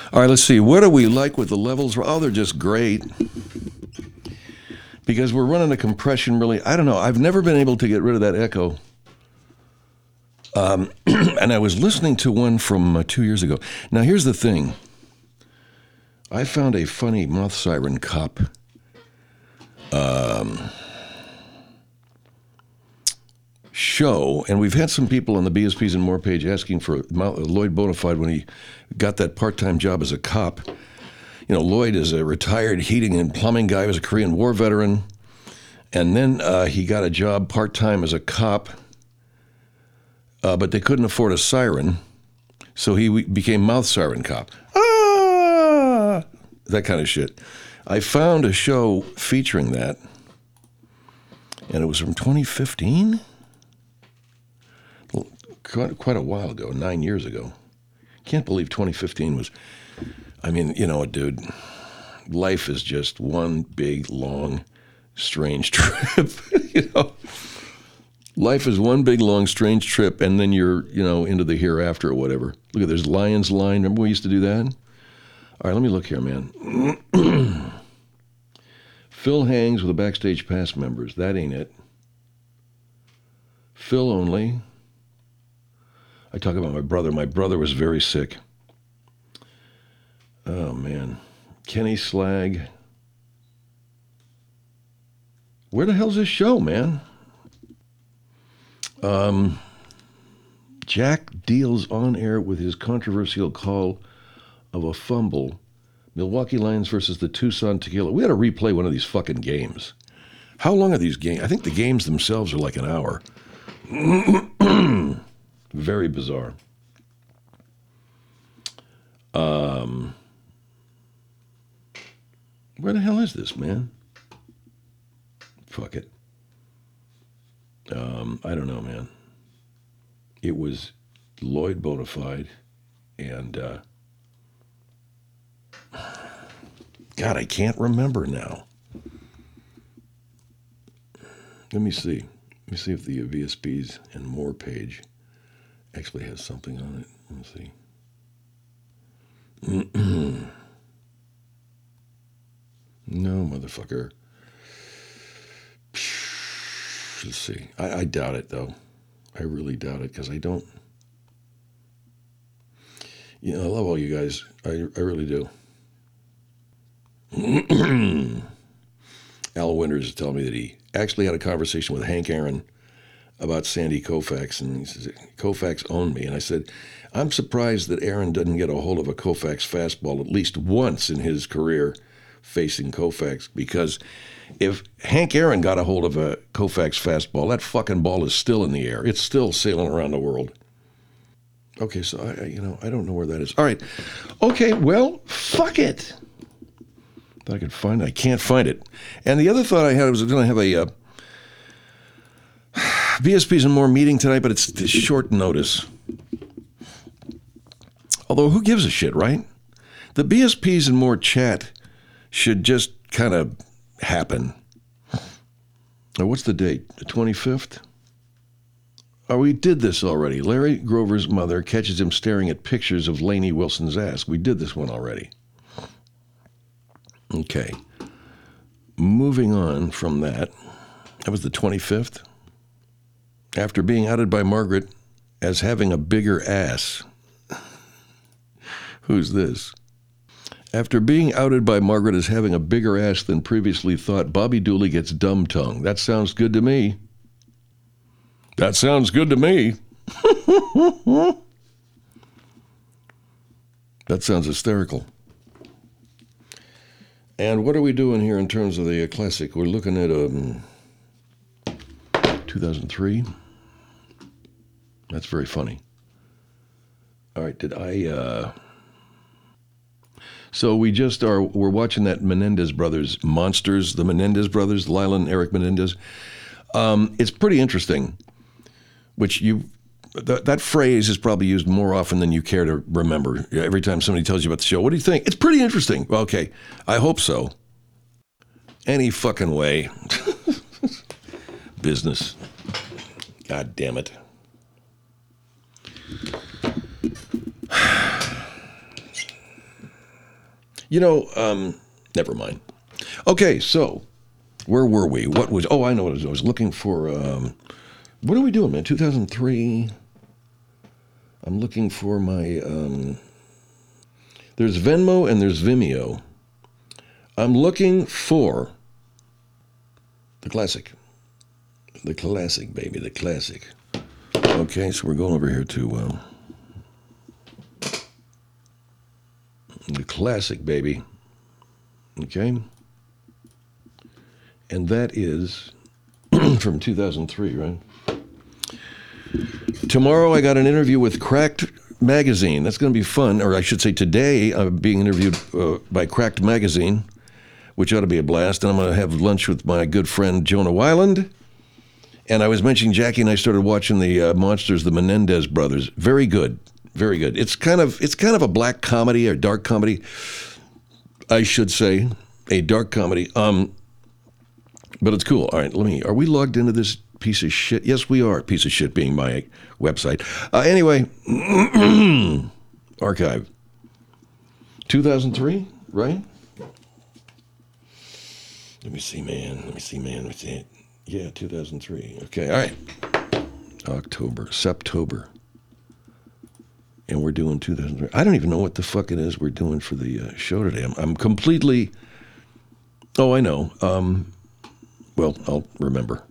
All right, let's see. What do we like with the levels? Oh, they're just great. Because we're running a compression really, I don't know. I've never been able to get rid of that echo. And I was listening to one from 2 years ago. Now, here's the thing. I found a funny mouth siren cop show, and we've had some people on the BSPs and More page asking for Lloyd Bonafide when he got that part-time job as a cop. You know, Lloyd is a retired heating and plumbing guy. He was a Korean War veteran. And then he got a job part-time as a cop, but they couldn't afford a siren, so he became mouth siren cop. Ah! That kind of shit. I found a show featuring that, and it was from 2015? Quite a while ago, 9 years ago. Can't believe 2015 was... I mean, you know what, dude? Life is just one big, long, strange trip. You know? Life is one big, long, strange trip, and then you're, you know, into the hereafter or whatever. Look at there's Lion's Line. Remember we used to do that? All right, let me look here, man. Phil hangs with the Backstage Pass members. That ain't it. Phil only. I talk about my brother. My brother was very sick. Oh, man. Kenny Slag. Where the hell's this show, man? Jack deals on air with his controversial call of a fumble. Milwaukee Lions versus the Tucson Tequila. We got to replay one of these fucking games. How long are these games? I think the games themselves are like an hour. Very bizarre. Where the hell is this, man? Fuck it. I don't know, man. It was Lloyd Bonafide and God, I can't remember now. Let me see. Let me see if the VSPs and More page actually has something on it. Let me see. No, motherfucker. Let's see. I doubt it, though. I really doubt it, because I don't... You know, I love all you guys. I really do. Al Winters is telling me that he actually had a conversation with Hank Aaron about Sandy Koufax, and he says, Koufax owned me. And I said, I'm surprised that Aaron doesn't get a hold of a Koufax fastball at least once in his career facing Koufax, because if Hank Aaron got a hold of a Koufax fastball, that fucking ball is still in the air. It's still sailing around the world. Okay, so I don't know where that is. All right. Okay, well, fuck it. Thought I could find it. I can't find it. And the other thought I had was going to have a VSPs and More meeting tonight, but it's short notice. Although, who gives a shit, right? The BSPs and More chat should just kind of happen. Now, what's the date? The 25th? Oh, we did this already. Larry Grover's mother catches him staring at pictures of Lainey Wilson's ass. We did this one already. Okay. Moving on from that. That was the 25th. After being outed by Margaret as having a bigger ass. Who's this? After being outed by Margaret as having a bigger ass than previously thought, Bobby Dooley gets dumb tongue. That sounds good to me. That sounds good to me. That sounds hysterical. And what are we doing here in terms of the classic? We're looking at 2003. That's very funny. All right, So we're watching that Menendez Brothers Monsters, the Menendez Brothers, Lila and Eric Menendez. It's pretty interesting, which that phrase is probably used more often than you care to remember. Every time somebody tells you about the show, what do you think? It's pretty interesting. Well, okay, I hope so. Any fucking way. Business. God damn it. Never mind. Okay, so where were we? I know what it was. I was looking for, what are we doing, man? 2003. I'm looking for my, there's Venmo and there's Vimeo. I'm looking for the classic. The classic, baby, the classic. Okay, so we're going over here to the classic, baby. Okay? And that is from 2003, right? Tomorrow I got an interview with Cracked Magazine. That's going to be fun. Or I should say today I'm being interviewed by Cracked Magazine, which ought to be a blast. And I'm going to have lunch with my good friend Jonah Weiland. And I was mentioning Jackie and I started watching the Monsters, the Menendez brothers. Very good. Very good. It's kind of a black comedy or dark comedy, I should say. A dark comedy. But it's cool. All right, are we logged into this piece of shit? Yes, we are. Piece of shit being my website. Anyway, archive. 2003, right? Let me see, man. Yeah, 2003. Okay, all right. September. And we're doing 2003. I don't even know what the fuck it is we're doing for the show today. I'm completely... Oh, I know. Well, I'll remember.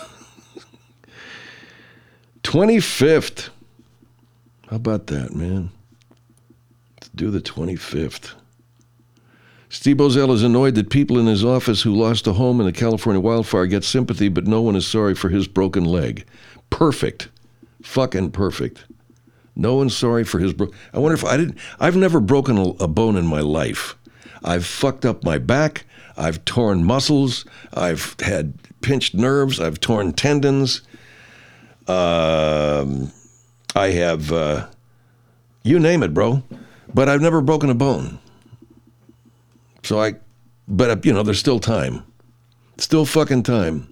25th. How about that, man? Let's do the 25th. Steve Bozell is annoyed that people in his office who lost a home in the California wildfire get sympathy, but no one is sorry for his broken leg. Perfect. Fucking perfect. No one's sorry for his I wonder if I've never broken a bone in my life. I've fucked up my back. I've torn muscles. I've had pinched nerves. I've torn tendons. I have, you name it, bro. But I've never broken a bone. But there's still time. Still fucking time.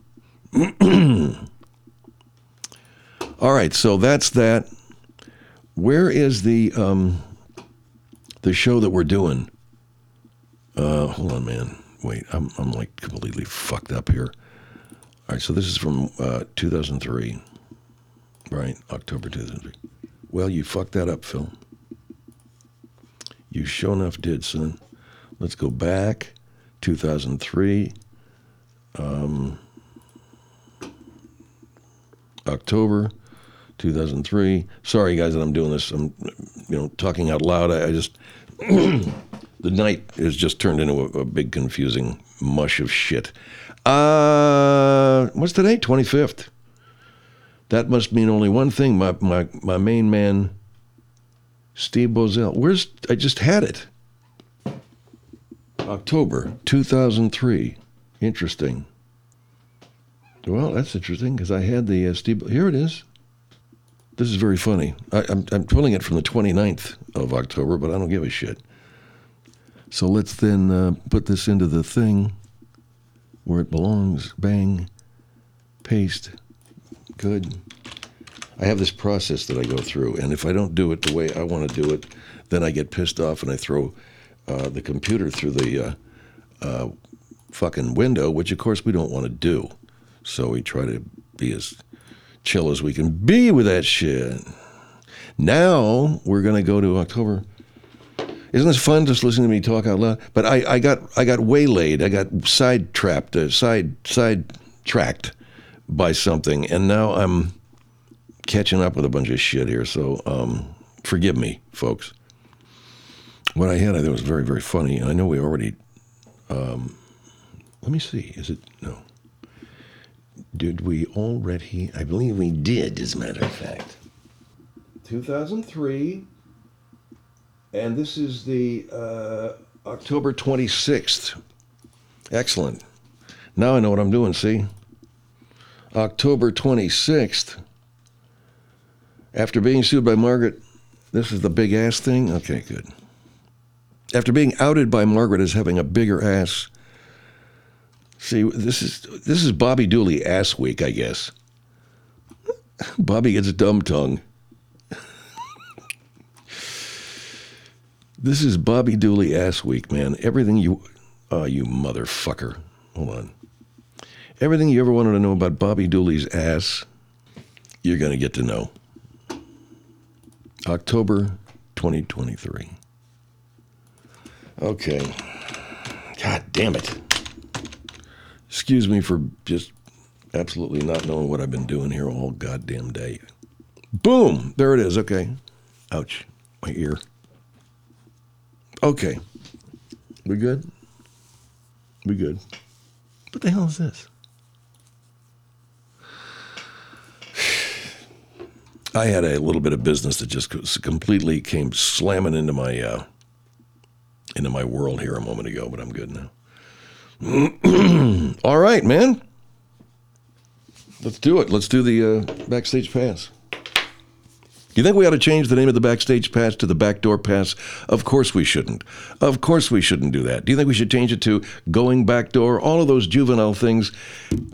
All right, so that's that. Where is the show that we're doing? Hold on, man. Wait, I'm like completely fucked up here. All right, so this is from 2003, right? October 2003. Well, you fucked that up, Phil. You sure enough did, son. Let's go back. 2003. October 2003. Sorry, guys, that I'm doing this. I'm, talking out loud. I just... The night has just turned into a big confusing mush of shit. What's today? 25th. That must mean only one thing. My main man, Steve Bozell. I just had it. October 2003. Interesting. Well, that's interesting because I had the Steve. Here it is. This is very funny. I'm pulling it from the 29th of October, but I don't give a shit. So let's then put this into the thing where it belongs. Bang. Paste. Good. I have this process that I go through, and if I don't do it the way I want to do it, then I get pissed off and I throw the computer through the fucking window, which of course we don't want to do. So we try to be as chill as we can be with that shit. Now we're going to go to October. Isn't this fun just listening to me talk out loud? But I got waylaid. I got sidetracked by something, and now I'm catching up with a bunch of shit here. So forgive me, folks. What I had, I thought was very, very funny. I know we already. Let me see. Is it no? Did we already? I believe we did, as a matter of fact. 2003. And this is the October 26th. Excellent. Now I know what I'm doing, see? October 26th. After being sued by Margaret, this is the big ass thing? Okay, good. After being outed by Margaret as having a bigger ass. See, this is Bobby Dooley ass week, I guess. Bobby gets dumb tongue. This is Bobby Dooley Ass Week, man. Everything you... Oh, you motherfucker. Hold on. Everything you ever wanted to know about Bobby Dooley's ass, you're going to get to know. October 2023. Okay. God damn it. Excuse me for just absolutely not knowing what I've been doing here all goddamn day. Boom! There it is. Okay. Ouch. My ear. Okay. We good? We good. What the hell is this? I had a little bit of business that just completely came slamming into my world here a moment ago, but I'm good now. All right, man. Let's do it. Let's do the Backstage Pass. You think we ought to change the name of the Backstage Pass to the Backdoor Pass? Of course we shouldn't. Of course we shouldn't do that. Do you think we should change it to Going Backdoor? All of those juvenile things.